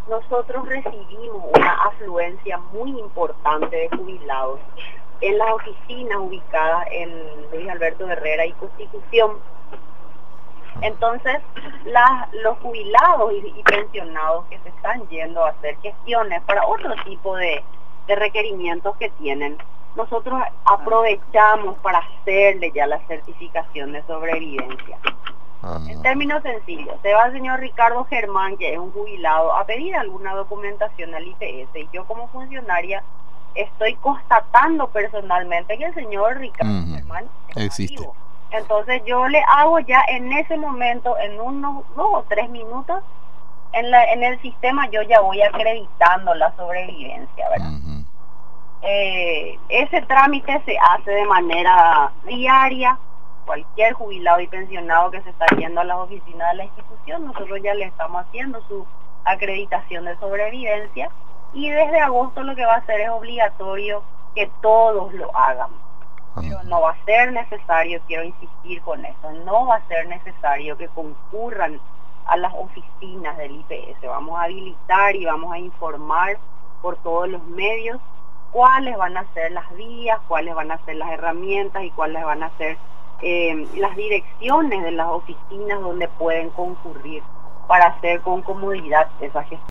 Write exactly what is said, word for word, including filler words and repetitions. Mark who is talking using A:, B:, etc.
A: nosotros recibimos una afluencia muy importante de jubilados en las oficinas ubicadas en Luis Alberto Herrera y Constitución. Entonces, la, los jubilados y, y pensionados que se están yendo a hacer gestiones para otro tipo de, de requerimientos que tienen, nosotros aprovechamos para hacerle ya la certificación de sobrevivencia.
B: Ah.
A: En términos sencillos, se va el señor Ricardo Germán, que es un jubilado, a pedir alguna documentación al I P S, y yo como funcionaria estoy constatando personalmente que el señor Ricardo
B: Uh-huh.
A: Germán está
B: Existe.
A: vivo. Entonces yo le hago ya en ese momento, en unos dos o tres minutos, en, la, en el sistema yo ya voy acreditando la sobrevivencia, ¿verdad?
B: Uh-huh.
A: Eh, ese trámite se hace de manera diaria. Cualquier jubilado y pensionado que se está yendo a las oficinas de la institución, nosotros ya le estamos haciendo su acreditación de sobrevivencia, y desde agosto lo que va a hacer es obligatorio que todos lo hagan. Pero no va a ser necesario, quiero insistir con eso, no va a ser necesario que concurran a las oficinas del I P S. Vamos a habilitar y vamos a informar por todos los medios cuáles van a ser las vías, cuáles van a ser las herramientas y cuáles van a ser eh, las direcciones de las oficinas donde pueden concurrir para hacer con comodidad esa gestión.